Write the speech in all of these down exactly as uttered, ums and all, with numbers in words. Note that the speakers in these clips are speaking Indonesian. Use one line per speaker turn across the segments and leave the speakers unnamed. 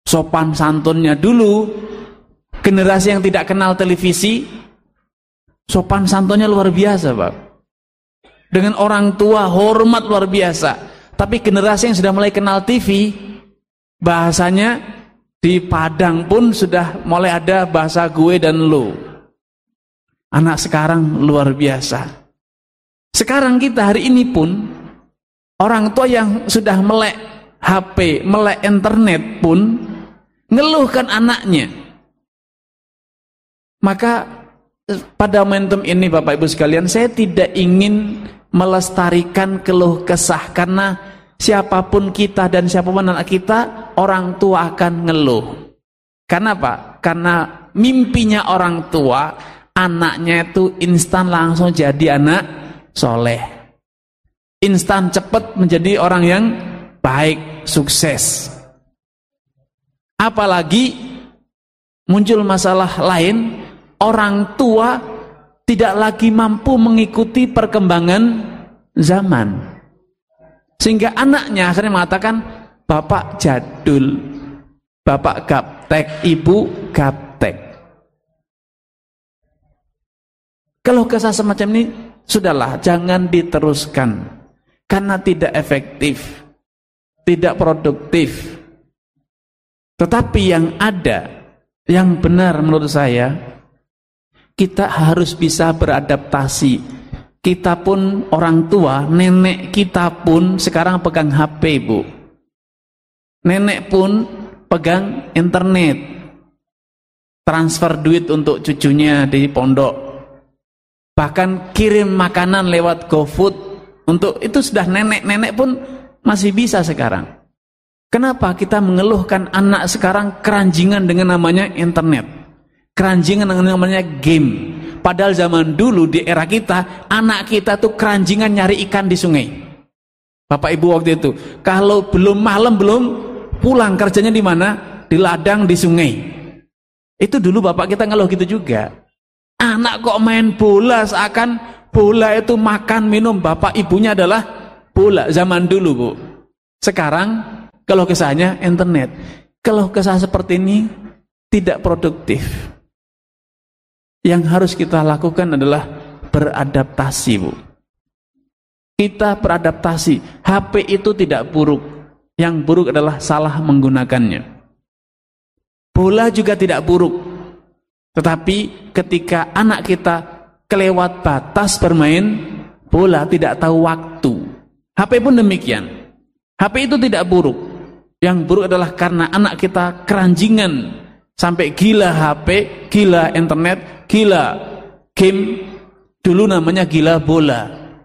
sopan santunnya dulu, generasi yang tidak kenal televisi, sopan santunnya luar biasa, Pak. Dengan orang tua hormat luar biasa. Tapi generasi yang sudah mulai kenal T V, bahasanya di Padang pun sudah mulai ada bahasa gue dan lu. Anak sekarang luar biasa. Sekarang kita hari ini pun, orang tua yang sudah melek H P, melek internet pun ngeluhkan anaknya. Maka pada momentum ini Bapak Ibu sekalian, saya tidak ingin melestarikan keluh kesah, karena siapapun kita dan siapapun anak kita, orang tua akan ngeluh. Karena apa? Karena mimpinya orang tua, anaknya itu instan langsung jadi anak soleh, instan cepat menjadi orang yang baik, sukses. Apalagi muncul masalah lain, orang tua tidak lagi mampu mengikuti perkembangan zaman, sehingga anaknya akhirnya mengatakan, bapak jadul, bapak gaptek, ibu gaptek. Kalau kesah semacam ini, sudahlah, jangan diteruskan, karena tidak efektif, tidak produktif. Tetapi yang ada, yang benar menurut saya, kita harus bisa beradaptasi. Kita pun orang tua, nenek kita pun sekarang pegang H P, Bu. Nenek pun pegang internet, transfer duit untuk cucunya di pondok, bahkan kirim makanan lewat GoFood. Untuk itu sudah nenek-nenek pun masih bisa sekarang. Kenapa kita mengeluhkan anak sekarang keranjingan dengan namanya internet, keranjingan dengan namanya game? Padahal zaman dulu di era kita, anak kita tuh keranjingan nyari ikan di sungai. Bapak Ibu waktu itu, kalau belum malam belum pulang, kerjanya di mana? Di ladang, di sungai. Itu dulu bapak kita ngeluh gitu juga. Anak kok main bola, seakan bola itu makan minum, bapak ibunya adalah bola zaman dulu, Bu. Sekarang kalau kesahnya internet. Kalau kesah seperti ini tidak produktif. Yang harus kita lakukan adalah beradaptasi, Bu. Kita beradaptasi. H P itu tidak buruk. Yang buruk adalah salah menggunakannya. Bola juga tidak buruk. Tetapi ketika anak kita kelewat batas bermain bola, tidak tahu waktu. H P pun demikian. H P itu tidak buruk. Yang buruk adalah karena anak kita keranjingan sampai gila H P, gila internet, gila game. Dulu namanya gila bola.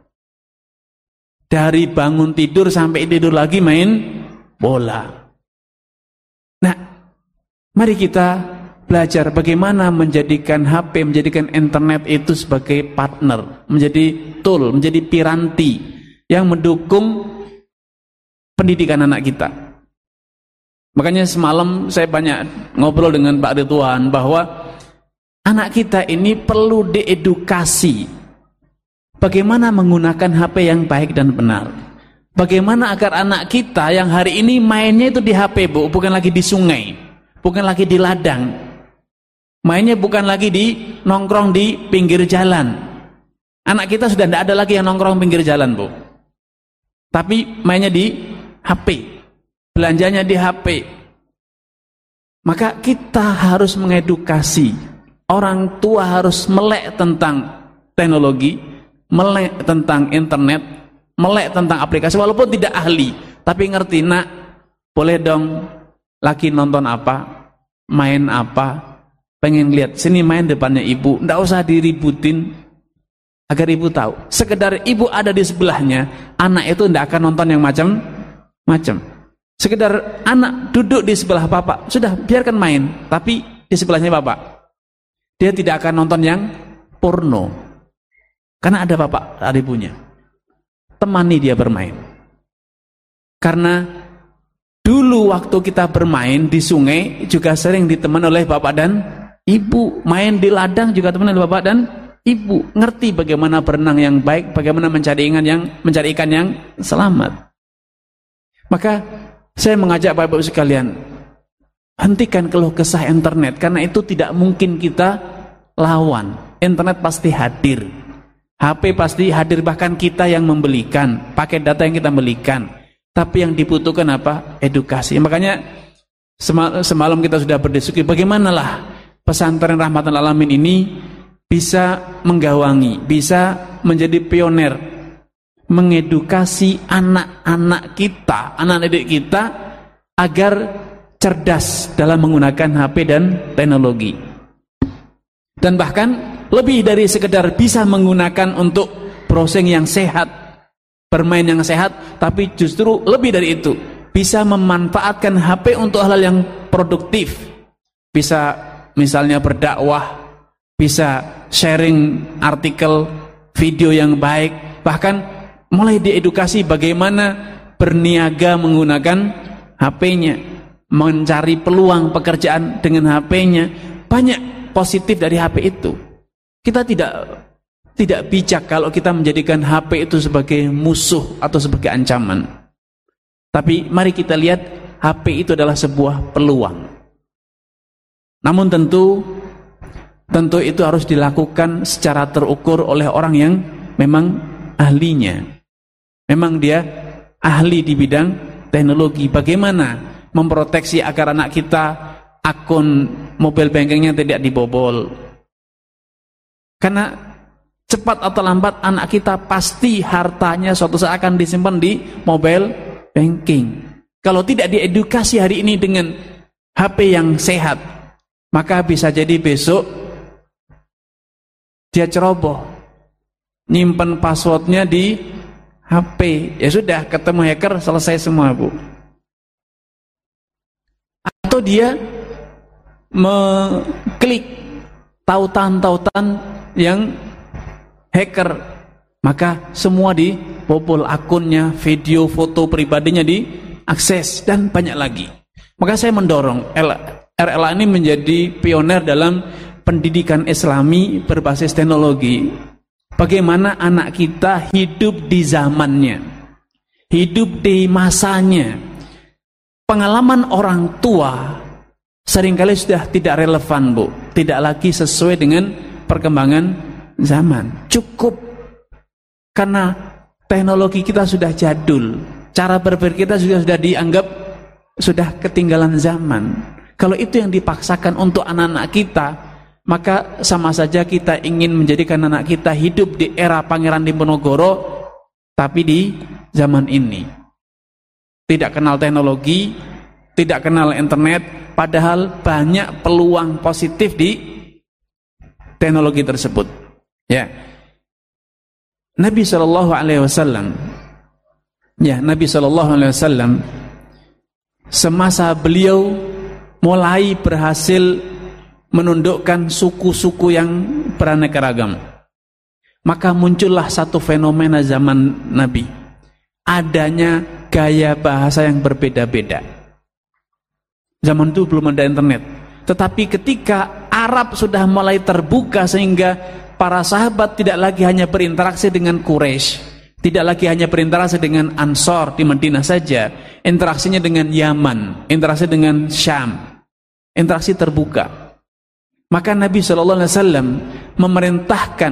Dari bangun tidur sampai tidur lagi main bola. Nah, mari kita belajar bagaimana menjadikan H P, menjadikan internet itu sebagai partner, menjadi tool, menjadi piranti yang mendukung pendidikan anak kita. Makanya semalam saya banyak ngobrol dengan Pak Ridwan bahwa anak kita ini perlu diedukasi bagaimana menggunakan H P yang baik dan benar. Bagaimana agar anak kita yang hari ini mainnya itu di H P, Bu, bukan lagi di sungai, bukan lagi di ladang. Mainnya bukan lagi di nongkrong di pinggir jalan. Anak kita sudah tidak ada lagi yang nongkrong pinggir jalan, Bu. Tapi mainnya di H P. Belanjanya di H P. Maka kita harus mengedukasi. Orang tua harus melek tentang teknologi, melek tentang internet, melek tentang aplikasi, walaupun tidak ahli. Tapi ngerti, nak, boleh dong lagi nonton apa, main apa, pengen lihat, sini main depannya ibu, nggak usah diributin, agar ibu tahu. Sekedar ibu ada di sebelahnya, anak itu nggak akan nonton yang macam-macam. Sekedar anak duduk di sebelah bapak, sudah biarkan main, tapi di sebelahnya bapak. Dia tidak akan nonton yang porno, karena ada bapak, ada ibunya. Temani dia bermain. Karena dulu waktu kita bermain di sungai juga sering ditemani oleh bapak dan ibu. Main di ladang juga teman oleh bapak dan ibu. Ngerti bagaimana berenang yang baik, bagaimana mencari ikan yang mencari ikan yang selamat. Maka saya mengajak Bapak Ibu sekalian, Hentikan keluh kesah internet, karena itu tidak mungkin kita lawan. Internet pasti hadir, H P pasti hadir, bahkan kita yang membelikan, pakai data yang kita belikan. Tapi yang dibutuhkan apa? Edukasi. Makanya semalam kita sudah berdiskusi bagaimanalah pesantren Rahmatan Alamin ini bisa menggawangi, bisa menjadi pioner, mengedukasi anak-anak kita, anak didik kita agar cerdas dalam menggunakan H P dan teknologi. Dan bahkan lebih dari sekedar bisa menggunakan untuk browsing yang sehat, bermain yang sehat, tapi justru lebih dari itu, bisa memanfaatkan H P untuk hal-hal yang produktif. Bisa misalnya berdakwah, bisa sharing artikel, video yang baik, bahkan mulai diedukasi bagaimana berniaga menggunakan H P-nya, mencari peluang pekerjaan dengan H P-nya. Banyak positif dari H P itu. Kita tidak tidak bijak kalau kita menjadikan H P itu sebagai musuh atau sebagai ancaman. Tapi mari kita lihat H P itu adalah sebuah peluang. Namun tentu tentu itu harus dilakukan secara terukur oleh orang yang memang ahlinya. Memang dia ahli di bidang teknologi. Bagaimana memproteksi agar anak kita akun mobile bankingnya tidak dibobol. Karena cepat atau lambat anak kita pasti hartanya suatu saat akan disimpan di mobile banking. Kalau tidak diedukasi hari ini dengan H P yang sehat, maka bisa jadi besok dia ceroboh, nyimpen passwordnya di H P. Ya sudah, ketemu hacker, selesai semua, Bu. Atau dia mengklik tautan-tautan yang hacker, maka semua dibobol akunnya, video, foto pribadinya diakses, dan banyak lagi. Maka saya mendorong R L A ini menjadi pioner dalam pendidikan Islami berbasis teknologi. Bagaimana anak kita hidup di zamannya, hidup di masanya. Pengalaman orang tua seringkali sudah tidak relevan, Bu. Tidak lagi sesuai dengan perkembangan zaman. Cukup karena teknologi kita sudah jadul, cara berpikir kita juga sudah dianggap sudah ketinggalan zaman. Kalau itu yang dipaksakan untuk anak-anak kita, maka sama saja kita ingin menjadikan anak kita hidup di era Pangeran Diponegoro, tapi di zaman ini tidak kenal teknologi, tidak kenal internet, padahal banyak peluang positif di teknologi tersebut. Ya, Nabi Shallallahu Alaihi Wasallam, ya Nabi Shallallahu Alaihi Wasallam, semasa beliau mulai berhasil menundukkan suku-suku yang beraneka ragam, maka muncullah satu fenomena zaman Nabi, adanya gaya bahasa yang berbeda-beda. Zaman itu belum ada internet, tetapi ketika Arab sudah mulai terbuka sehingga para sahabat tidak lagi hanya berinteraksi dengan Quraisy, tidak lagi hanya berinteraksi dengan Ansor di Madinah saja, interaksinya dengan Yaman, interaksi dengan Syam, interaksi terbuka. Maka Nabi shallallahu alaihi wasallam memerintahkan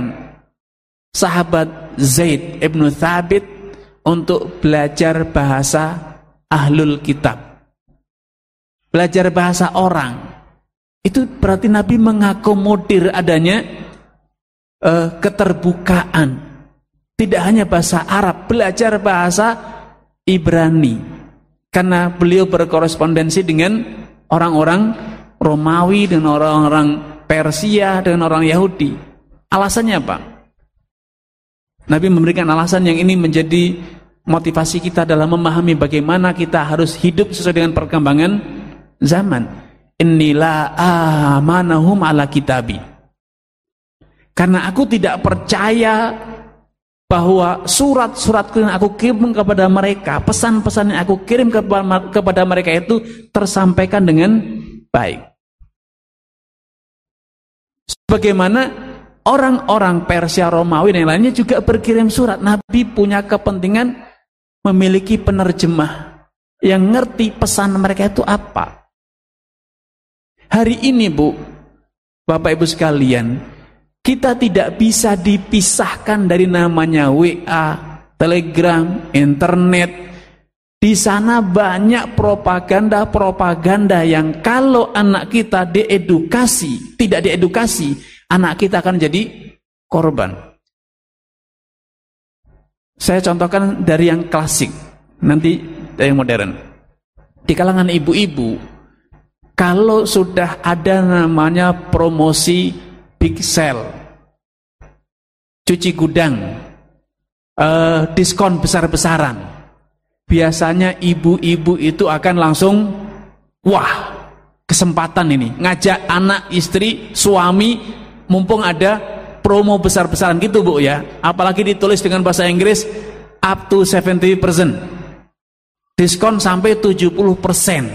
sahabat Zaid ibnu Thabit untuk belajar bahasa ahlul kitab, belajar bahasa orang. Itu berarti Nabi mengakomodir adanya uh, keterbukaan. Tidak hanya bahasa Arab, belajar bahasa Ibrani, karena beliau berkorespondensi dengan orang-orang Romawi, dengan orang-orang Persia, dengan orang Yahudi. Alasannya apa? Nabi memberikan alasan yang ini menjadi motivasi kita dalam memahami bagaimana kita harus hidup sesuai dengan perkembangan zaman. Innila amanahum ala kitabi. Karena aku tidak percaya bahwa surat-suratku yang aku kirim kepada mereka, pesan-pesan yang aku kirim kepada mereka itu tersampaikan dengan baik. Sebagaimana orang-orang Persia, Romawi dan lainnya juga berkirim surat. Nabi punya kepentingan memiliki penerjemah yang ngerti pesan mereka itu apa. Hari ini Bu, Bapak Ibu sekalian, kita tidak bisa dipisahkan dari namanya W A, Telegram, internet. Di sana banyak propaganda-propaganda yang kalau anak kita diedukasi, tidak diedukasi, anak kita akan jadi korban. Saya contohkan dari yang klasik, nanti dari yang modern. Di kalangan ibu-ibu, kalau sudah ada namanya promosi big sale, cuci gudang, uh, diskon besar-besaran, biasanya ibu-ibu itu akan langsung, wah, kesempatan ini, ngajak anak, istri, suami, mumpung ada promo besar-besaran gitu Bu ya. Apalagi ditulis dengan bahasa Inggris, up to tujuh puluh persen, diskon sampai tujuh puluh persen.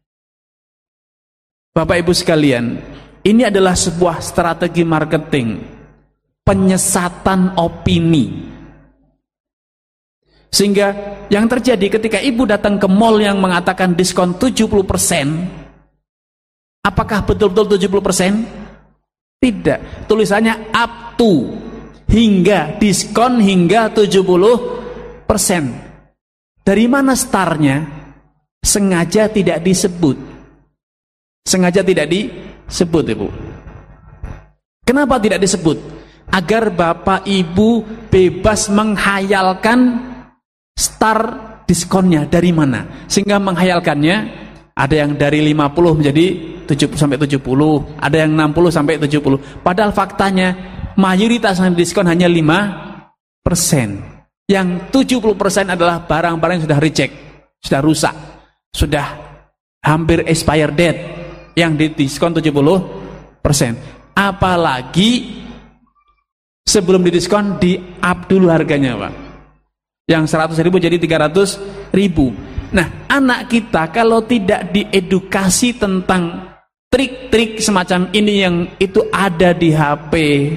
Bapak Ibu sekalian, ini adalah sebuah strategi marketing, penyesatan opini. Sehingga yang terjadi ketika ibu datang ke mall yang mengatakan diskon tujuh puluh persen, apakah betul-betul tujuh puluh persen? Tidak, tulisannya up to, hingga, diskon hingga tujuh puluh persen. Dari mana startnya? Sengaja tidak disebut. Sengaja tidak disebut Ibu. Kenapa tidak disebut? Agar Bapak Ibu bebas menghayalkan star diskonnya dari mana, sehingga menghayalkannya ada yang dari lima puluh menjadi tujuh puluh sampai tujuh puluh, ada yang enam puluh sampai tujuh puluh, padahal faktanya mayoritas yang diskon hanya lima persen. Yang tujuh puluh persen adalah barang-barang yang sudah reject, sudah rusak, sudah hampir expired date, yang didiskon tujuh puluh persen. Apalagi sebelum didiskon di up dulu harganya Pak, yang seratus ribu jadi tiga ratus ribu. Nah, anak kita kalau tidak diedukasi tentang trik-trik semacam ini yang itu ada di H P,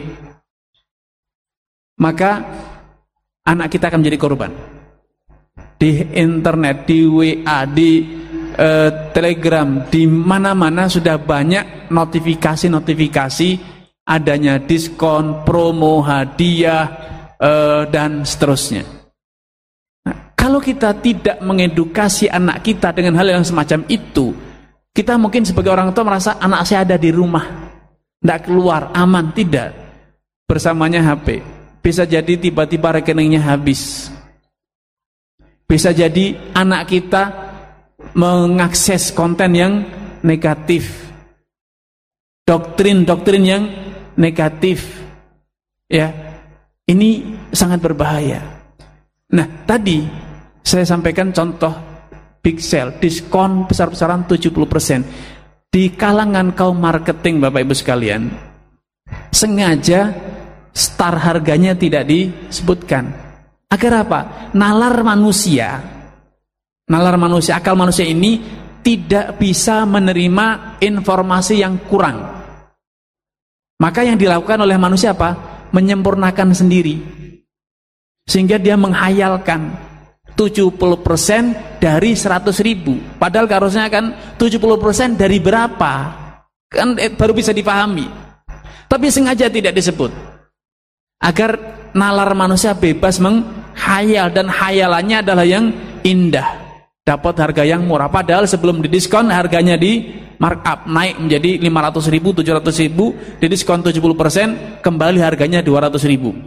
maka anak kita akan menjadi korban. Di internet, di W A, di eh, Telegram, di mana-mana sudah banyak notifikasi-notifikasi adanya diskon, promo, hadiah, eh, dan seterusnya. Kalau kita tidak mengedukasi anak kita dengan hal yang semacam itu, kita mungkin sebagai orang tua merasa anak saya ada di rumah, tidak keluar, aman. Tidak, bersamanya H P. Bisa jadi tiba-tiba rekeningnya habis. Bisa jadi anak kita mengakses konten yang negatif, doktrin-doktrin yang negatif. Ya, ini sangat berbahaya. Nah, tadi saya sampaikan contoh big sale, diskon besar-besaran tujuh puluh persen. Di kalangan kaum marketing Bapak Ibu sekalian, sengaja star harganya tidak disebutkan. Agar apa? Nalar manusia, nalar manusia, akal manusia ini tidak bisa menerima informasi yang kurang. Maka yang dilakukan oleh manusia apa? Menyempurnakan sendiri. Sehingga dia menghayalkan tujuh puluh persen dari seratus ribu, padahal harusnya kan tujuh puluh persen dari berapa, kan eh, baru bisa dipahami. Tapi sengaja tidak disebut agar nalar manusia bebas menghayal, dan hayalannya adalah yang indah, dapat harga yang murah, padahal sebelum didiskon harganya di markup, naik menjadi lima ratus ribu, tujuh ratus ribu, didiskon tujuh puluh persen, kembali harganya dua ratus ribu.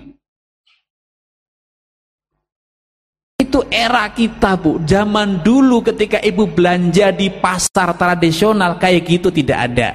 Itu era kita Bu. Zaman dulu ketika ibu belanja di pasar tradisional kayak gitu tidak ada.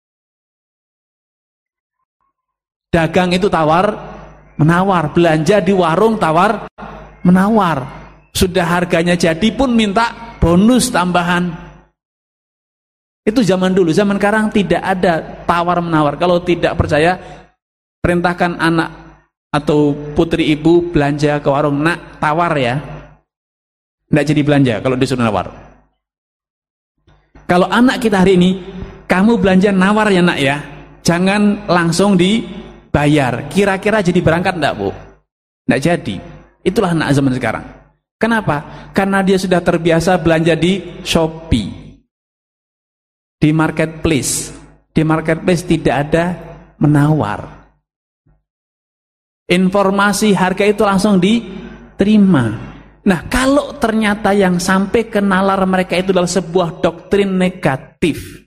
Dagang itu tawar menawar, belanja di warung tawar menawar. Sudah harganya jadi pun minta bonus tambahan. Itu zaman dulu. Zaman sekarang tidak ada tawar menawar. Kalau tidak percaya, perintahkan anak atau putri ibu belanja ke warung, nak tawar ya. Tidak jadi belanja kalau disuruh nawar. Kalau anak kita hari ini, kamu belanja nawar ya nak ya, jangan langsung dibayar. Kira-kira jadi berangkat enggak Bu? Tidak jadi. Itulah anak zaman sekarang. Kenapa? Karena dia sudah terbiasa belanja di Shopee, di marketplace, Di marketplace tidak ada menawar. Informasi harga itu langsung diterima. Nah, kalau ternyata yang sampai ke nalar mereka itu adalah sebuah doktrin negatif,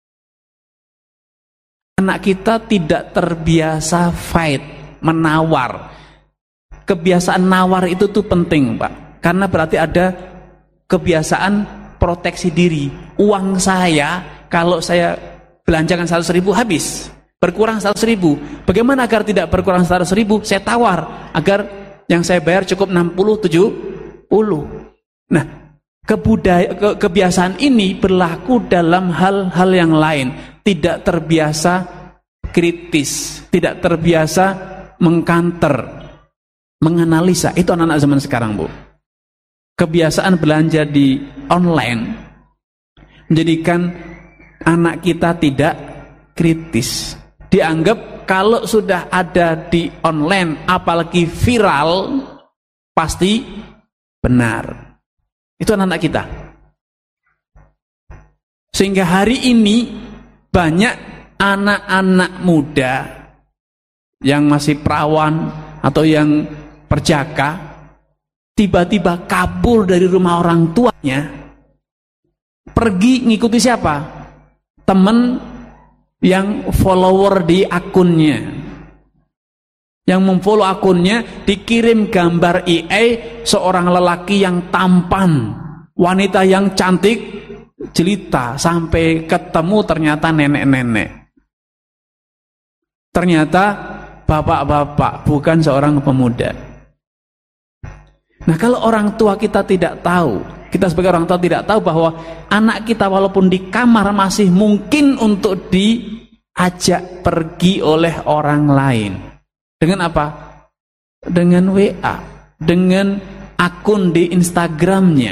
anak kita tidak terbiasa fight, menawar. Kebiasaan nawar itu tuh penting, Pak. Karena berarti ada kebiasaan proteksi diri. Uang saya, kalau saya belanjakan seratus ribu habis, berkurang seratus ribu. Bagaimana agar tidak berkurang seratus ribu? Saya tawar agar yang saya bayar cukup enam puluh, tujuh puluh. Nah, kebudaya, ke, kebiasaan ini berlaku dalam hal-hal yang lain. Tidak terbiasa kritis, tidak terbiasa mengkanter, menganalisa. Itu anak-anak zaman sekarang, Bu. Kebiasaan belanja di online menjadikan anak kita tidak kritis. Dianggap kalau sudah ada di online, apalagi viral, pasti benar. Itu anak-anak kita. Sehingga hari ini banyak anak-anak muda yang masih perawan atau yang perjaka tiba-tiba kabur dari rumah orang tuanya, pergi ngikuti siapa? Temen yang follower di akunnya, yang memfollow akunnya, dikirim gambar A I seorang lelaki yang tampan, wanita yang cantik jelita, sampai ketemu ternyata nenek-nenek, ternyata bapak-bapak, bukan seorang pemuda. Nah, kalau orang tua kita tidak tahu, kita sebagai orang tua tidak tahu bahwa anak kita walaupun di kamar masih mungkin untuk diajak pergi oleh orang lain. Dengan apa? Dengan W A, dengan akun di Instagramnya.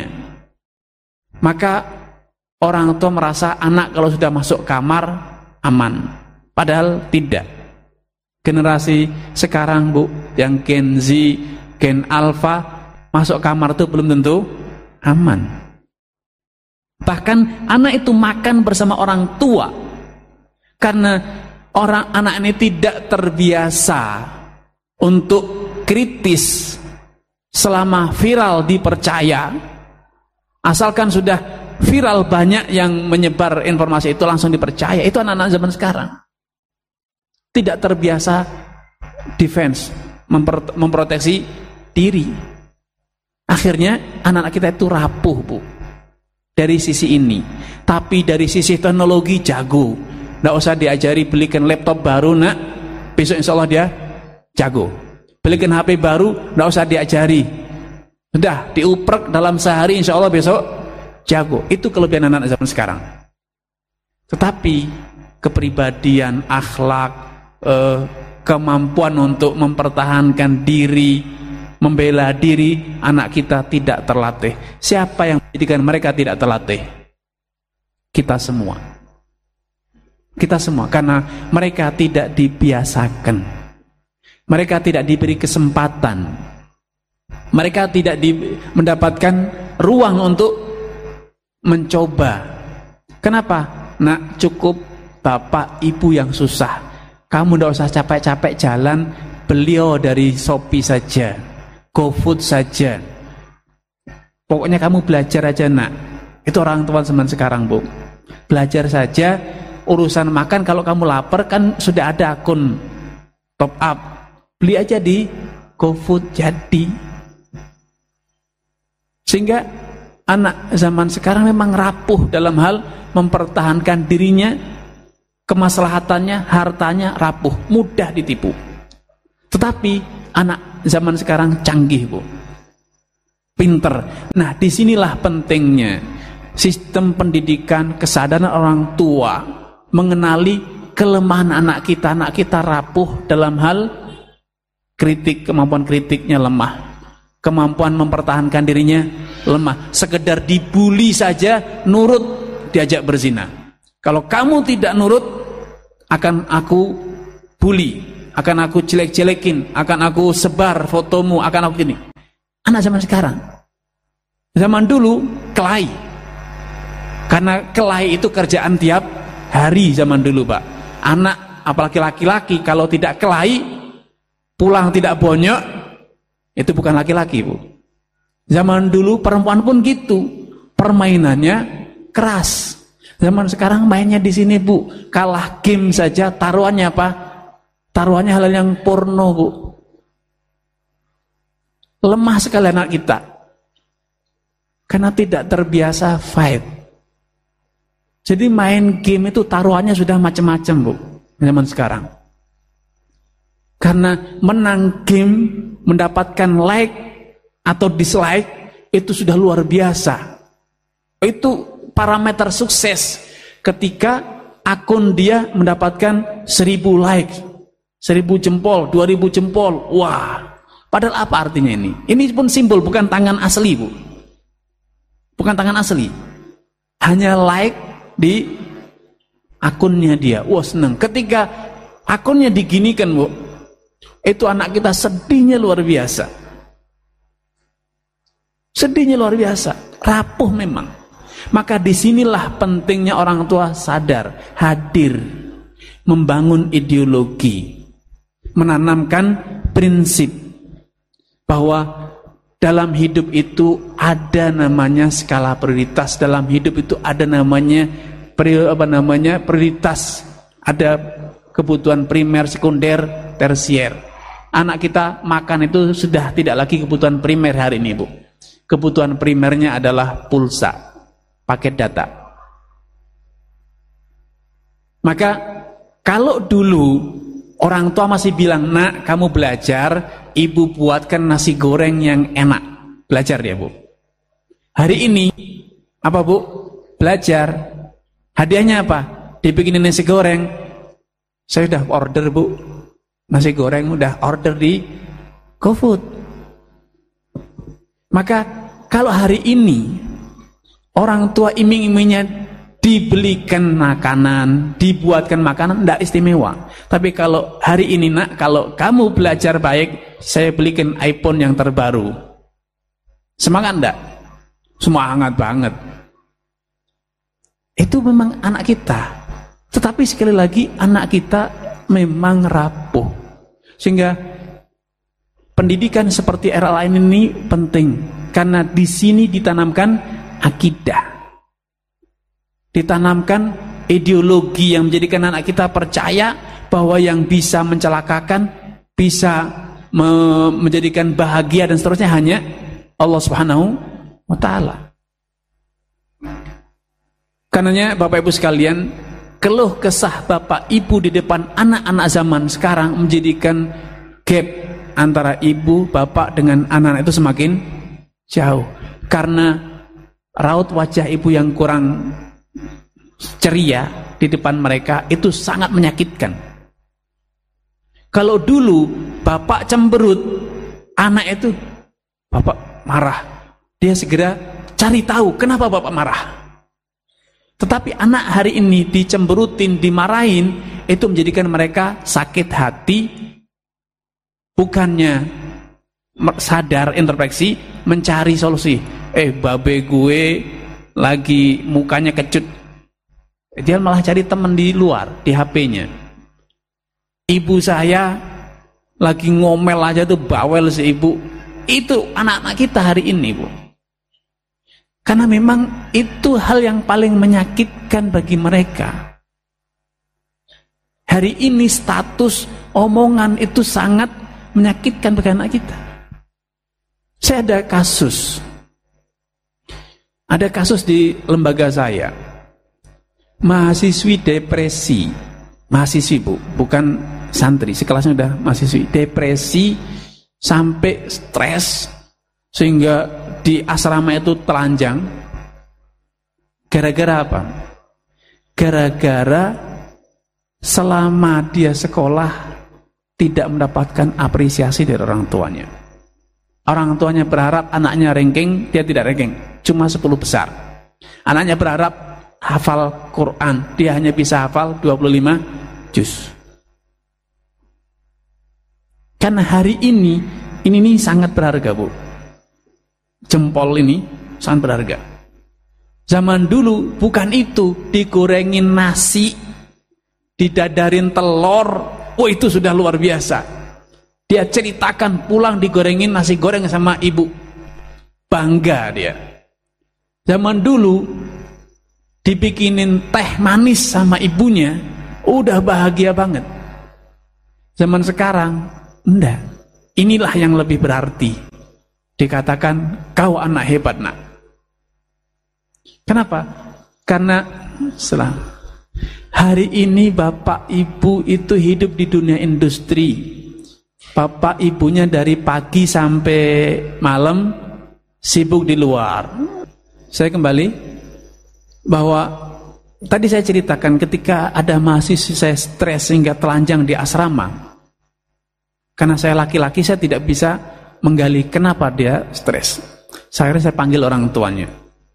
Maka orang tua merasa anak kalau sudah masuk kamar aman. Padahal tidak. Generasi sekarang, Bu, yang Gen Z, Gen Alpha, masuk kamar itu belum tentu aman. Bahkan anak itu makan bersama orang tua karena orang anak ini tidak terbiasa untuk kritis. Selama viral dipercaya, asalkan sudah viral banyak yang menyebar informasi itu langsung dipercaya. Itu anak-anak zaman sekarang tidak terbiasa defense, memper, memproteksi diri. Akhirnya anak-anak kita itu rapuh, Bu, dari sisi ini. Tapi dari sisi teknologi jago. Nggak usah diajari belikan laptop baru, nak, besok insya Allah dia jago. Belikan H P baru, nggak usah diajari, sudah diuprek dalam sehari, insya Allah besok jago. Itu kelebihan anak-anak zaman sekarang. Tetapi kepribadian, akhlak, eh, kemampuan untuk mempertahankan diri, membela diri, anak kita tidak terlatih. Siapa yang menjadikan mereka tidak terlatih? Kita semua. Kita semua, karena mereka tidak dibiasakan. Mereka tidak diberi kesempatan. Mereka tidak di, mendapatkan ruang untuk mencoba. Kenapa? Nak, cukup bapak ibu yang susah. Kamu tidak usah capek-capek jalan, beliau dari Shopee saja, GoFood saja. Pokoknya kamu belajar aja, nak. Itu orang tua zaman sekarang, Bu. Belajar saja, urusan makan kalau kamu lapar kan sudah ada akun top up. Beli aja di GoFood jadi. Sehingga anak zaman sekarang memang rapuh dalam hal mempertahankan dirinya, kemaslahatannya, hartanya rapuh, mudah ditipu. Tetapi anak zaman sekarang canggih, Bu, pinter. Nah, disinilah pentingnya sistem pendidikan, kesadaran orang tua mengenali kelemahan anak kita. Anak kita rapuh dalam hal kritik, kemampuan kritiknya lemah, kemampuan mempertahankan dirinya lemah. Sekedar dibully saja nurut, diajak berzina. Kalau kamu tidak nurut, akan aku bully, akan aku jelek-jelekin, akan aku sebar fotomu, akan aku gini. Anak zaman sekarang. Zaman dulu kelahi. Karena kelahi itu kerjaan tiap hari zaman dulu, Pak. Anak apalagi laki-laki kalau tidak kelahi, pulang tidak bonyok, itu bukan laki-laki, Bu. Zaman dulu perempuan pun gitu, permainannya keras. Zaman sekarang mainnya di sini, Bu, kalah game saja taruhannya apa? Taruhannya hal yang porno, Bu. Lemah sekali anak kita karena tidak terbiasa fight. Jadi main game itu taruhannya sudah macam-macam, Bu, zaman sekarang. Karena menang game, mendapatkan like atau dislike itu sudah luar biasa. Itu parameter sukses ketika akun dia mendapatkan seribu like, seribu jempol, dua ribu jempol. Wah, padahal apa artinya ini? Ini pun simbol, bukan tangan asli, Bu. Bukan tangan asli. Hanya like di akunnya dia. Wah, senang. Ketika akunnya diginikan, Bu, itu anak kita sedihnya luar biasa. Sedihnya luar biasa, rapuh memang. Maka disinilah pentingnya orang tua sadar, hadir, membangun ideologi, menanamkan prinsip bahwa dalam hidup itu ada namanya skala prioritas, dalam hidup itu ada namanya apa namanya prioritas, ada kebutuhan primer, sekunder, tersier. Anak kita makan itu sudah tidak lagi kebutuhan primer hari ini, Bu. Kebutuhan primernya adalah pulsa, paket data. Maka kalau dulu orang tua masih bilang, "Nak, kamu belajar, ibu buatkan nasi goreng yang enak." Belajar dia, Bu. Hari ini apa, Bu? Belajar. Hadiahnya apa? Dibikinin nasi goreng. Saya udah order, Bu. Nasi goreng udah order di GoFood. Maka kalau hari ini orang tua iming-imingnya dibelikan makanan, dibuatkan makanan, tidak istimewa. Tapi kalau hari ini, Nak, kalau kamu belajar baik, saya belikan iPhone yang terbaru. Semangat enggak? Semangat banget. Itu memang anak kita. Tetapi sekali lagi anak kita memang rapuh. Sehingga pendidikan seperti era lain ini penting. Karena di sini ditanamkan akidah. Ditanamkan ideologi yang menjadikan anak kita percaya bahwa yang bisa mencelakakan, bisa me- menjadikan bahagia dan seterusnya hanya Allah Subhanahu wa Ta'ala. Karenanya Bapak Ibu sekalian, keluh kesah Bapak Ibu di depan anak-anak zaman sekarang menjadikan gap antara ibu, bapak dengan anak-anak itu semakin jauh. Karena raut wajah ibu yang kurang ceria di depan mereka itu sangat menyakitkan. Kalau dulu bapak cemberut, anak itu bapak marah, dia segera cari tahu kenapa bapak marah. Tetapi anak hari ini dicemberutin, dimarahin, itu menjadikan mereka sakit hati, bukannya sadar introspeksi, mencari solusi. Eh, babe gue lagi mukanya kecut, dia malah cari teman di luar, di H P-nya. Ibu saya lagi ngomel aja tuh, bawel si ibu. Itu anak-anak kita hari ini, Bu. Karena memang itu hal yang paling menyakitkan bagi mereka. Hari ini status omongan itu sangat menyakitkan bagi anak kita. Saya ada kasus. Ada kasus di lembaga saya. Mahasiswi depresi. Mahasiswi, Bu, bukan santri. Sekelasnya udah mahasiswi. Depresi sampai stres sehingga di asrama itu telanjang. Gara-gara apa? Gara-gara selama dia sekolah tidak mendapatkan apresiasi dari orang tuanya. Orang tuanya berharap anaknya ranking, dia tidak ranking, cuma sepuluh besar. Anaknya berharap hafal Quran, dia hanya bisa hafal dua puluh lima juz. Karena hari ini, ini, ini sangat berharga, Bu. Jempol ini sangat berharga. Zaman dulu bukan itu, digorengin nasi, didadarin telur, oh itu sudah luar biasa. Dia ceritakan pulang digorengin nasi goreng sama ibu, bangga dia. Zaman dulu dibikinin teh manis sama ibunya, udah bahagia banget. Zaman sekarang enggak. Inilah yang lebih berarti. Dikatakan kau anak hebat nak. Kenapa? Karena setelah hari ini bapak ibu itu hidup di dunia industri. Bapak ibunya dari pagi sampai malam sibuk di luar. Saya kembali bahwa tadi saya ceritakan ketika ada mahasiswa saya stres sehingga telanjang di asrama. Karena saya laki-laki, saya tidak bisa menggali kenapa dia stres. Akhirnya saya panggil orang tuanya.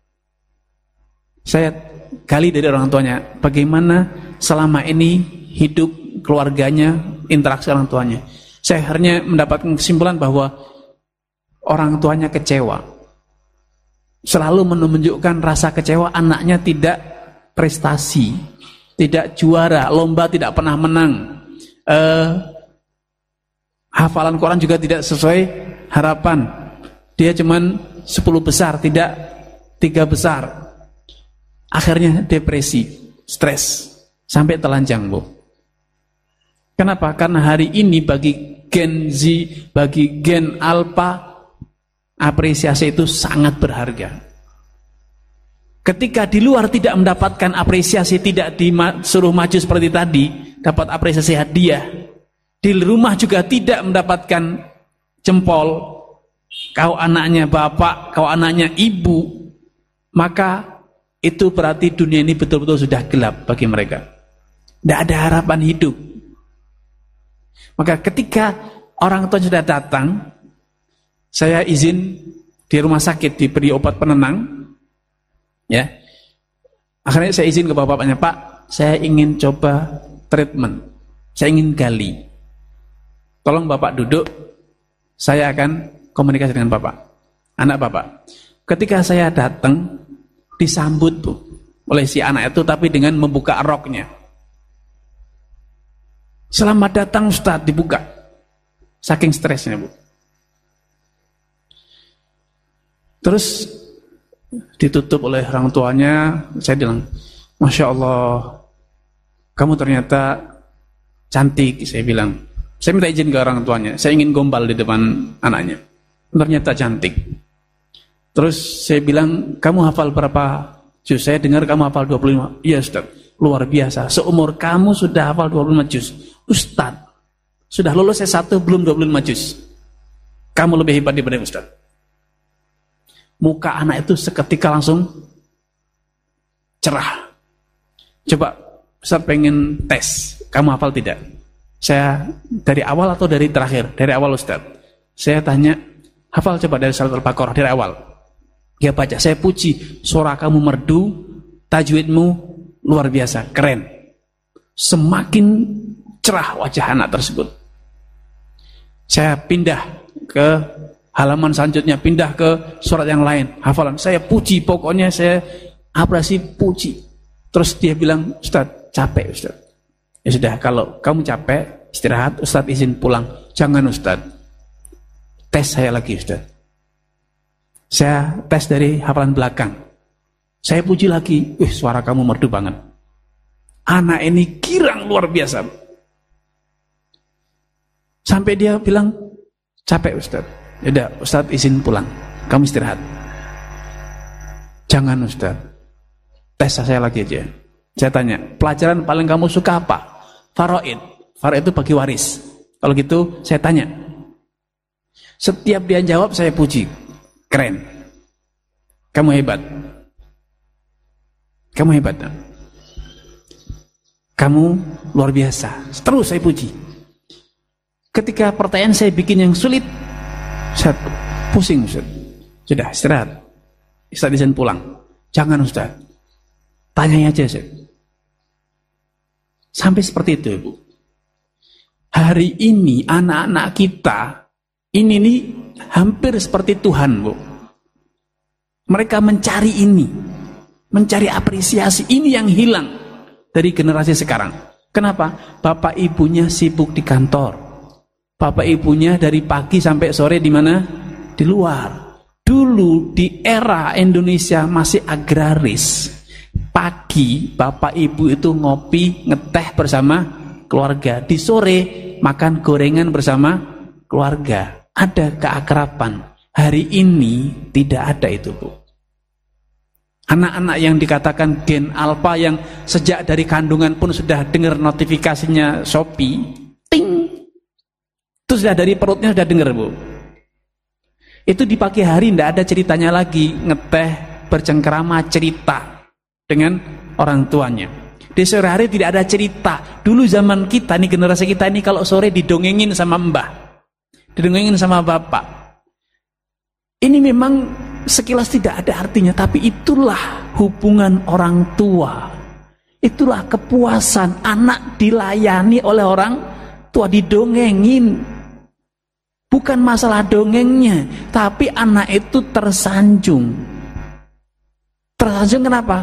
Saya gali dari orang tuanya, bagaimana selama ini hidup keluarganya, interaksi orang tuanya. Saya akhirnya mendapatkan kesimpulan bahwa orang tuanya kecewa. Selalu menunjukkan rasa kecewa anaknya tidak prestasi, tidak juara, lomba tidak pernah menang. Eh, hafalan Quran juga tidak sesuai harapan. Dia cuman sepuluh besar, tidak tiga besar. Akhirnya depresi, stres, sampai telanjang, Bu. Kenapa? Karena hari ini bagi Gen Z, bagi Gen Alpha, apresiasi itu sangat berharga. Ketika di luar tidak mendapatkan apresiasi, tidak disuruh maju seperti tadi, dapat apresiasi hadiah. Di rumah juga tidak mendapatkan jempol, kau anaknya bapak, kau anaknya ibu, maka itu berarti dunia ini betul-betul sudah gelap bagi mereka. Tidak ada harapan hidup. Maka ketika orang tua sudah datang, saya izin di rumah sakit diberi obat penenang, ya. Akhirnya saya izin ke bapak-bapaknya, Pak, saya ingin coba treatment, saya ingin gali. Tolong bapak duduk, saya akan komunikasi dengan bapak, anak bapak. Ketika saya datang, disambut Bu oleh si anak itu, tapi dengan membuka roknya. Selamat datang Ustaz, dibuka. Saking stresnya Bu. Terus ditutup oleh orang tuanya. Saya bilang, Masya Allah, kamu ternyata cantik. Saya bilang, saya minta izin ke orang tuanya, saya ingin gombal di depan anaknya. Ternyata cantik. Terus saya bilang, kamu hafal berapa juz? Saya dengar kamu hafal dua puluh lima. Iya Ustaz, luar biasa. Seumur kamu sudah hafal dua puluh lima juz. Ustaz, sudah lulus S satu belum dua puluh lima juz. Kamu lebih hebat daripada Ustaz. Muka anak itu seketika langsung cerah. Coba Ustaz pengen tes, kamu hafal tidak? Saya dari awal atau dari terakhir? Dari awal Ustaz. Saya tanya, hafal coba dari surat Al-Baqarah dari awal. Dia baca, saya puji, suara kamu merdu, tajwidmu luar biasa, keren. Semakin cerah wajah anak tersebut. Saya pindah ke halaman selanjutnya, pindah ke surat yang lain, hafalan. Saya puji, pokoknya saya apresiasi puji. Terus dia bilang, Ustaz, capek Ustaz. Ya sudah, kalau kamu capek, istirahat, Ustaz izin pulang. Jangan Ustaz, tes saya lagi Ustaz. Saya tes dari hafalan belakang. Saya puji lagi, wih suara kamu merdu banget. Anak ini girang luar biasa. Sampai dia bilang, capek Ustaz. Yaudah, Ustaz izin pulang. Kamu istirahat. Jangan Ustaz, tes saya lagi aja. Saya tanya, pelajaran paling kamu suka apa? Faraid. Faraid itu bagi waris. Kalau gitu, saya tanya. Setiap dia jawab, saya puji. Keren. Kamu hebat. Kamu hebat. Kamu luar biasa. Terus saya puji. Ketika pertanyaan saya bikin yang sulit, Ustaz, pusing Ustaz. Sudah, istirahat. Ustaz izin pulang. Jangan Ustaz. Tanyanya aja Ustaz. Sampai seperti itu Ibu. Hari ini anak-anak kita ini nih hampir seperti Tuhan Bu. Mereka mencari ini. mencari apresiasi. Ini yang hilang dari generasi sekarang. Kenapa? Bapak ibunya sibuk di kantor. Bapak ibunya dari pagi sampai sore di mana? Di luar. Dulu di era Indonesia masih agraris. Pagi bapak ibu itu ngopi, ngeteh bersama keluarga. Di sore makan gorengan bersama keluarga. Ada keakraban. Hari ini tidak ada itu, Bu. Anak-anak yang dikatakan gen alpha yang sejak dari kandungan pun sudah dengar notifikasinya Shopee, ting, itu sudah dari perutnya sudah dengar, Bu. Itu di pagi hari tidak ada ceritanya lagi, ngeteh, bercengkerama, cerita dengan orang tuanya. Di sore hari tidak ada cerita. Dulu zaman kita nih, generasi kita ini kalau sore didongengin sama mbah, didongengin sama bapak. Ini memang sekilas tidak ada artinya, tapi itulah hubungan orang tua. Itulah kepuasan anak dilayani oleh orang tua, didongengin. Bukan masalah dongengnya, tapi anak itu tersanjung. Tersanjung kenapa?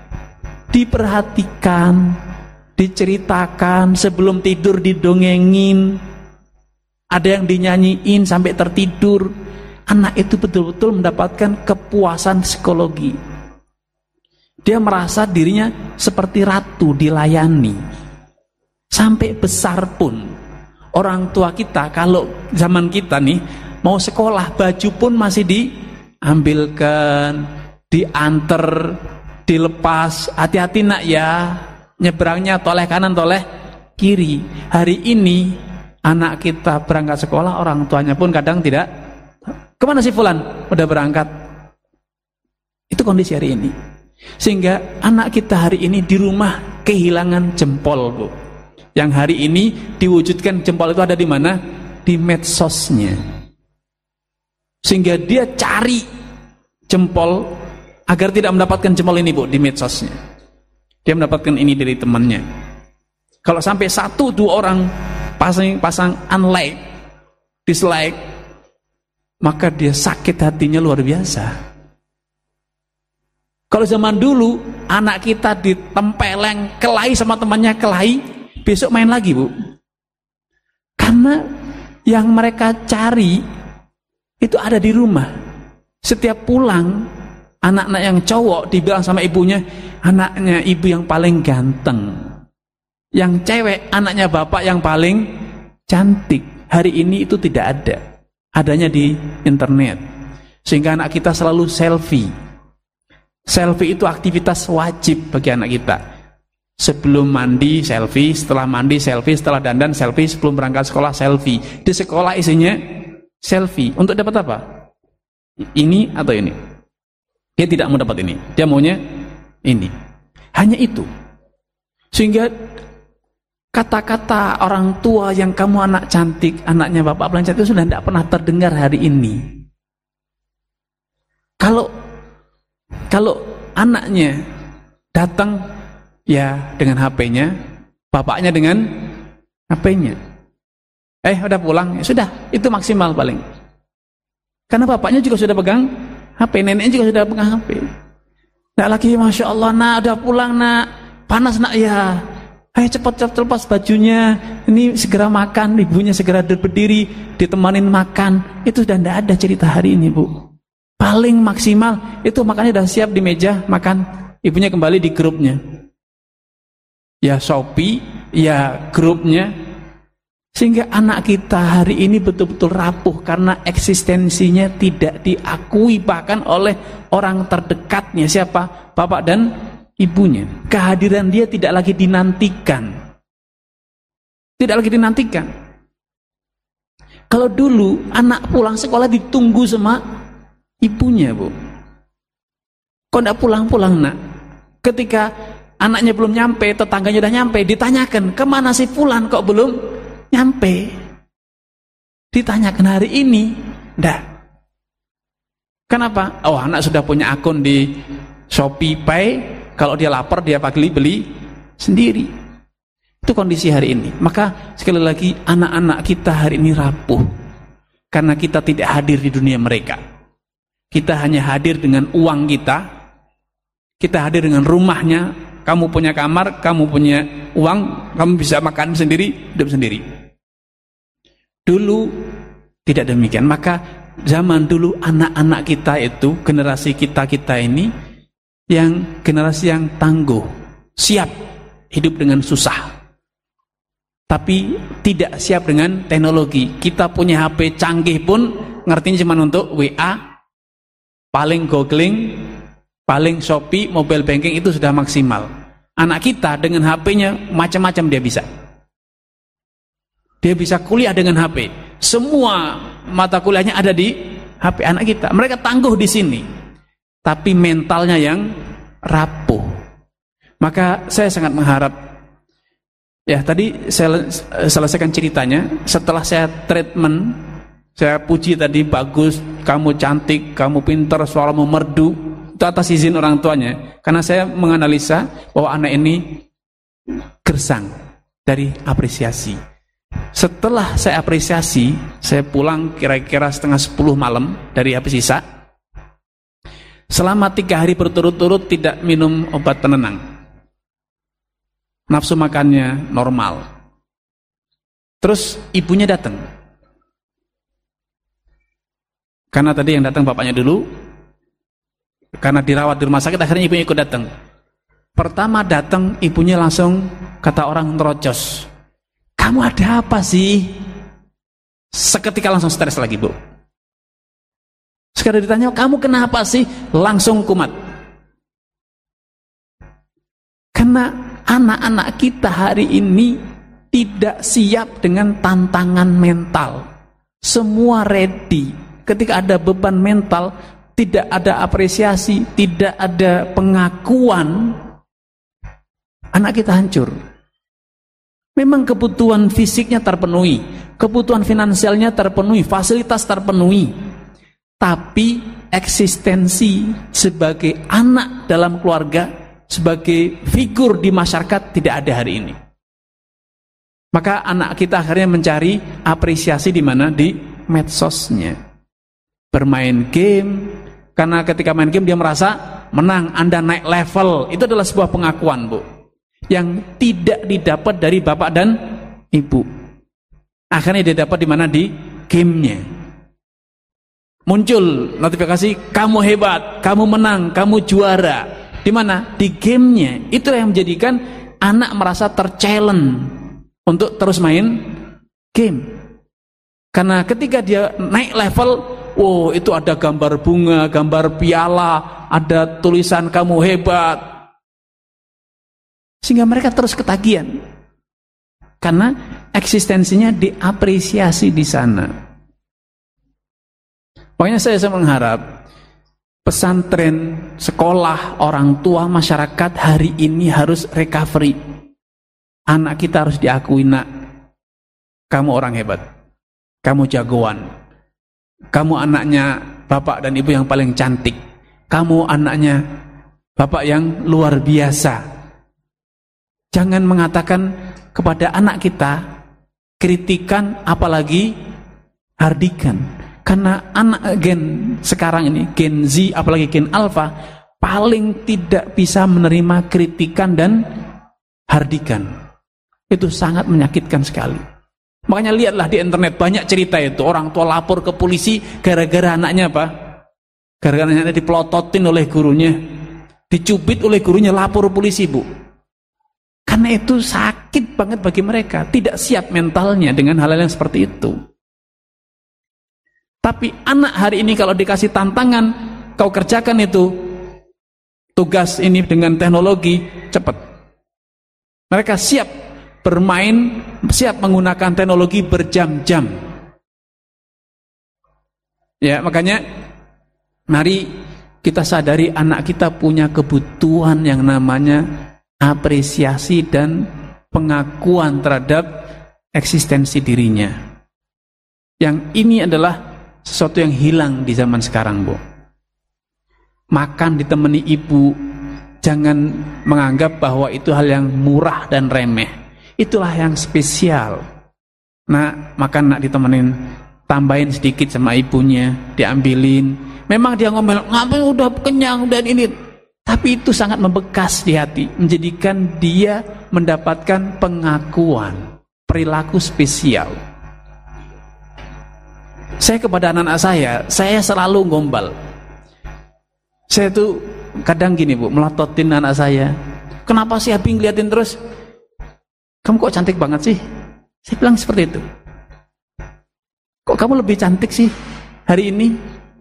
Diperhatikan, diceritakan, sebelum tidur didongengin. Ada yang dinyanyiin sampai tertidur. Anak itu betul-betul mendapatkan kepuasan psikologi. Dia merasa dirinya seperti ratu, dilayani. Sampai besar pun orang tua kita, kalau zaman kita nih mau sekolah, baju pun masih diambilkan, diantar, dilepas. Hati-hati nak ya, nyebrangnya toleh kanan toleh kiri. Hari ini anak kita berangkat sekolah, orang tuanya pun kadang tidak. Kemana si fulan? Udah berangkat. Itu kondisi hari ini. Sehingga anak kita hari ini di rumah kehilangan jempol, Bu. Yang hari ini diwujudkan jempol itu ada di mana? Di medsosnya. Sehingga dia cari jempol agar tidak mendapatkan jempol ini, Bu, di medsosnya. Dia mendapatkan ini dari temannya. Kalau sampai satu dua orang pasang pasang unlike, dislike, maka dia sakit hatinya luar biasa. Kalau zaman dulu anak kita ditempeleng, kelahi sama temannya, kelahi, besok main lagi, Bu. Karena yang mereka cari itu ada di rumah. Setiap pulang, anak-anak yang cowok dibilang sama ibunya, anaknya ibu yang paling ganteng. Yang cewek, anaknya bapak yang paling cantik. Hari ini itu tidak ada. Adanya di internet. Sehingga anak kita selalu selfie. Selfie itu aktivitas wajib bagi anak kita. Sebelum mandi selfie, setelah mandi selfie, setelah dandan selfie, sebelum berangkat sekolah selfie. Di sekolah isinya selfie. Untuk dapat apa? Ini atau ini? Dia tidak mau dapat ini. Dia maunya ini. Hanya itu. Sehingga kata-kata orang tua yang kamu anak cantik, anaknya bapak paling cantik itu sudah tidak pernah terdengar hari ini. Kalau kalau anaknya datang ya dengan H P-nya, bapaknya dengan H P-nya. Eh udah pulang, ya sudah, itu maksimal paling. Karena bapaknya juga sudah pegang H P, neneknya juga sudah pegang H P. Nggak lagi, masya Allah, nak udah pulang nak, panas nak ya. Ayo cepat-cepat lepas bajunya, ini segera makan, ibunya segera berdiri, ditemanin makan. Itu sudah tidak ada cerita hari ini, Bu. Paling maksimal, itu makannya sudah siap di meja, makan. Ibunya kembali di grupnya. Ya Shopee, ya grupnya. Sehingga anak kita hari ini betul-betul rapuh, karena eksistensinya tidak diakui bahkan oleh orang terdekatnya. Siapa? Bapak dan ibunya. Kehadiran dia tidak lagi dinantikan. Tidak lagi dinantikan. Kalau dulu anak pulang sekolah ditunggu sama ibunya, Bu. Kok enggak pulang-pulang, nak? Ketika anaknya belum nyampe, tetangganya udah nyampe, ditanyakan, kemana si fulan kok belum nyampe? Ditanyakan hari ini, enggak. Kenapa? Oh, anak sudah punya akun di Shopee Pay. Kalau dia lapar, dia pagi beli sendiri. Itu kondisi hari ini. Maka sekali lagi, anak-anak kita hari ini rapuh. Karena kita tidak hadir di dunia mereka. Kita hanya hadir dengan uang kita, Kita hadir dengan rumahnya, kamu punya kamar, kamu punya uang, kamu bisa makan sendiri, hidup sendiri. Dulu tidak demikian. Maka zaman dulu anak-anak kita itu, generasi kita-kita ini, yang generasi yang tangguh, siap hidup dengan susah, tapi tidak siap dengan teknologi. Kita punya H P canggih pun ngertinya cuma untuk W A, paling googling, paling Shopee, mobile banking, itu sudah maksimal. Anak kita dengan H P-nya macam-macam dia bisa. Dia bisa kuliah dengan H P. Semua mata kuliahnya ada di H P anak kita. Mereka tangguh di sini, tapi mentalnya yang rapuh. Maka saya sangat mengharap, ya tadi saya selesaikan ceritanya. Setelah saya treatment, saya puji tadi, bagus, kamu cantik, kamu pintar, suaramu merdu. Itu atas izin orang tuanya. Karena saya menganalisa bahwa anak ini gersang dari apresiasi. Setelah saya apresiasi, saya pulang kira-kira setengah sepuluh malam dari habis isya. Selama tiga hari berturut-turut tidak minum obat penenang. Nafsu makannya normal. Terus ibunya datang. Karena tadi yang datang bapaknya dulu, karena dirawat di rumah sakit, akhirnya ibunya ikut datang. Pertama datang, ibunya langsung kata orang terocos, kamu ada apa sih? Seketika langsung stres lagi, Bu. Sekali ditanya, kamu kenapa sih? Langsung kumat. Karena anak-anak kita hari ini tidak siap dengan tantangan mental. Semua ready. Ketika ada beban mental, tidak ada apresiasi, tidak ada pengakuan, anak kita hancur. Memang kebutuhan fisiknya terpenuhi, kebutuhan finansialnya terpenuhi, fasilitas terpenuhi, tapi eksistensi sebagai anak dalam keluarga, sebagai figur di masyarakat tidak ada hari ini. Maka anak kita akhirnya mencari apresiasi di mana? Di medsosnya. Bermain game, karena ketika main game dia merasa menang, Anda naik level. Itu adalah sebuah pengakuan, Bu, yang tidak didapat dari bapak dan ibu. Akhirnya dia dapat di mana? Di gamenya. Muncul notifikasi, kamu hebat, kamu menang, kamu juara. Di mana? Di gamenya. Itu yang menjadikan anak merasa terchallenge untuk terus main game. Karena ketika dia naik level, oh itu ada gambar bunga, gambar piala, ada tulisan kamu hebat, sehingga mereka terus ketagihan karena eksistensinya diapresiasi di sana. Pokoknya saya, saya mengharap pesantren, sekolah, orang tua, masyarakat hari ini harus recovery. Anak kita harus diakui, nak, kamu orang hebat, kamu jagoan, kamu anaknya bapak dan ibu yang paling cantik, kamu anaknya bapak yang luar biasa. Jangan mengatakan kepada anak kita kritikan, apalagi hardikan. Karena anak gen sekarang ini, Gen Z, apalagi Gen Alpha, paling tidak bisa menerima kritikan dan hardikan. Itu sangat menyakitkan sekali. Makanya lihatlah di internet banyak cerita itu, orang tua lapor ke polisi gara-gara anaknya apa? Gara-gara anaknya dipelototin oleh gurunya, dicubit oleh gurunya, lapor polisi, Bu. Karena itu sakit banget bagi mereka, tidak siap mentalnya dengan hal-hal yang seperti itu. Tapi anak hari ini kalau dikasih tantangan, kau kerjakan itu tugas ini dengan teknologi, cepat. Mereka siap bermain, siap menggunakan teknologi berjam-jam. Ya, makanya mari kita sadari anak kita punya kebutuhan yang namanya apresiasi dan pengakuan terhadap eksistensi dirinya. Yang ini adalah sesuatu yang hilang di zaman sekarang, Bu. Makan ditemani ibu, jangan menganggap bahwa itu hal yang murah dan remeh. Itulah yang spesial. Nah, makan nak ditemenin, tambahin sedikit sama ibunya, diambilin. Memang dia ngomel, ngapain udah kenyang dan ini. Tapi itu sangat membekas di hati, menjadikan dia mendapatkan pengakuan, perilaku spesial. Saya kepada anak-anak saya, saya selalu gombal. Saya tuh kadang gini Bu, melototin anak saya. Kenapa sih Abi ngeliatin terus? Kamu kok cantik banget sih? Saya bilang seperti itu. Kok kamu lebih cantik sih hari ini?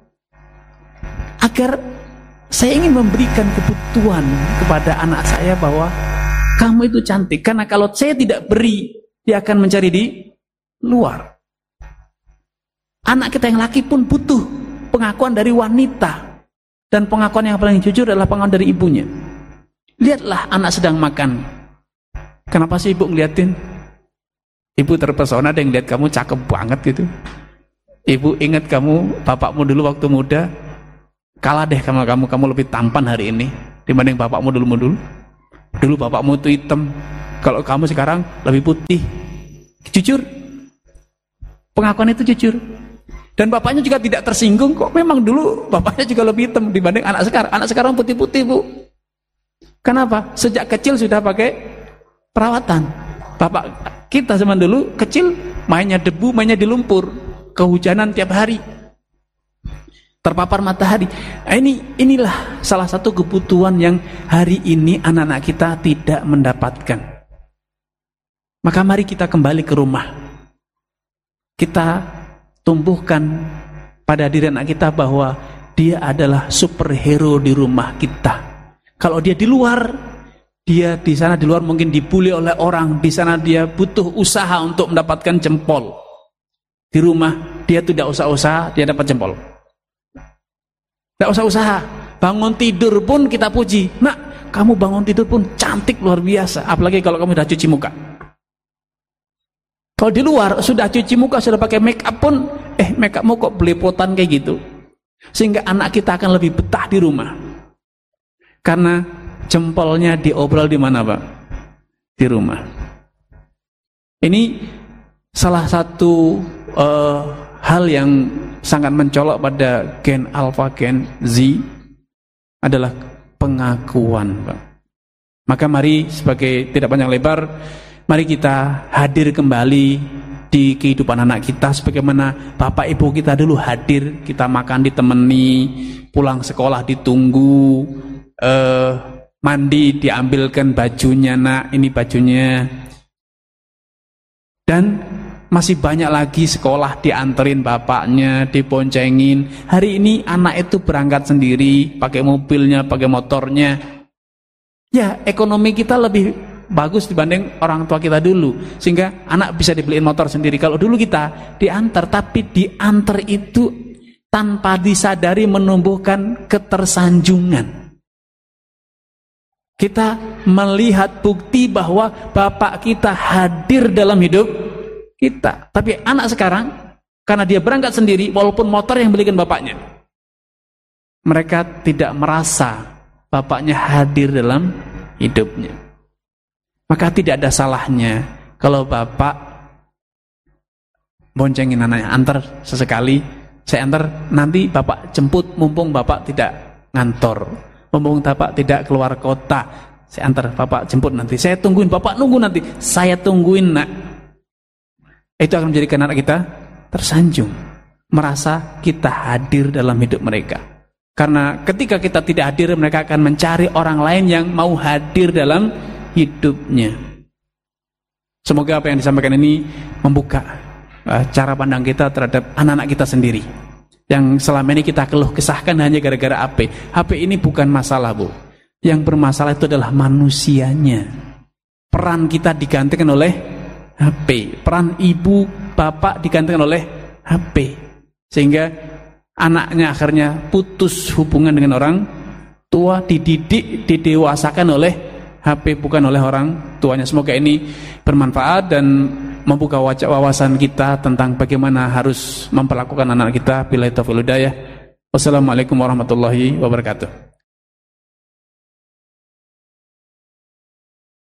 Agar saya ingin memberikan kebutuhan kepada anak saya bahwa kamu itu cantik. Karena kalau saya tidak beri, dia akan mencari di luar. Anak kita yang laki pun butuh pengakuan dari wanita. Dan pengakuan yang paling jujur adalah pengakuan dari ibunya. Lihatlah anak sedang makan. Kenapa sih ibu ngeliatin? Ibu terpesona ada yang lihat kamu cakep banget gitu. Ibu ingat kamu, bapakmu dulu waktu muda, kalah deh sama kamu, kamu lebih tampan hari ini dibanding bapakmu dulu dulu. Dulu bapakmu itu hitam, kalau kamu sekarang lebih putih. Jujur, pengakuan itu jujur. Dan bapaknya juga tidak tersinggung kok. Memang dulu bapaknya juga lebih hitam dibanding anak sekarang. Anak sekarang putih-putih Bu. Kenapa? Sejak kecil sudah pakai perawatan. Bapak kita zaman dulu kecil mainnya debu, mainnya di lumpur, kehujanan tiap hari, terpapar matahari. Nah, ini inilah salah satu kebutuhan yang hari ini anak-anak kita tidak mendapatkan. Maka mari kita kembali ke rumah. Kita tumbuhkan pada diri anak kita bahwa dia adalah superhero di rumah kita. Kalau dia di luar, dia di sana di luar mungkin dibully oleh orang, di sana dia butuh usaha untuk mendapatkan jempol. Di rumah dia tidak usah usaha, dia dapat jempol. Tidak usah usaha. Bangun tidur pun kita puji. Nak, kamu bangun tidur pun cantik luar biasa. Apalagi kalau kamu sudah cuci muka. Kalau di luar sudah cuci muka, sudah pakai make up pun, eh make upmu kok belepotan kayak gitu. Sehingga anak kita akan lebih betah di rumah. Karena jempolnya diobrol di mana Pak? Di rumah. Ini salah satu uh, hal yang sangat mencolok pada gen alpha, gen Z adalah pengakuan Pak. Maka mari sebagai tidak panjang lebar, mari kita hadir kembali di kehidupan anak kita sebagaimana bapak ibu kita dulu hadir. Kita makan ditemani, pulang sekolah ditunggu, eh, mandi diambilkan bajunya, nak ini bajunya. Dan masih banyak lagi sekolah dianterin bapaknya, diboncengin. Hari ini anak itu berangkat sendiri, pakai mobilnya, pakai motornya. Ya, ekonomi kita lebih bagus dibanding orang tua kita dulu, sehingga anak bisa dibeliin motor sendiri. Kalau dulu kita diantar, tapi diantar itu tanpa disadari menumbuhkan ketersanjungan. Kita melihat bukti bahwa bapak kita hadir dalam hidup kita. Tapi anak sekarang, karena dia berangkat sendiri, walaupun motor yang belikan bapaknya, mereka tidak merasa bapaknya hadir dalam hidupnya. Maka tidak ada salahnya kalau bapak boncengin anaknya, antar sesekali, saya antar, nanti bapak jemput mumpung bapak tidak ngantor, mumpung bapak tidak keluar kota, saya antar bapak jemput nanti, saya tungguin, bapak nunggu nanti, saya tungguin nak. Itu akan menjadikan anak kita tersanjung, merasa kita hadir dalam hidup mereka. Karena ketika kita tidak hadir, mereka akan mencari orang lain yang mau hadir dalam hidupnya. Semoga apa yang disampaikan ini membuka uh, cara pandang kita terhadap anak-anak kita sendiri, yang selama ini kita keluh kesahkan hanya gara-gara H P. H P ini bukan masalah Bu. Yang bermasalah itu adalah manusianya. Peran kita digantikan oleh H P. Peran ibu bapak digantikan oleh H P, sehingga anaknya akhirnya putus hubungan dengan orang tua, dididik, didewasakan oleh H P, bukan oleh orang tuanya. Semoga ini bermanfaat dan membuka wawasan kita tentang bagaimana harus memperlakukan anak kita. Billahi taufiq wal hidayah. Wassalamualaikum warahmatullahi wabarakatuh.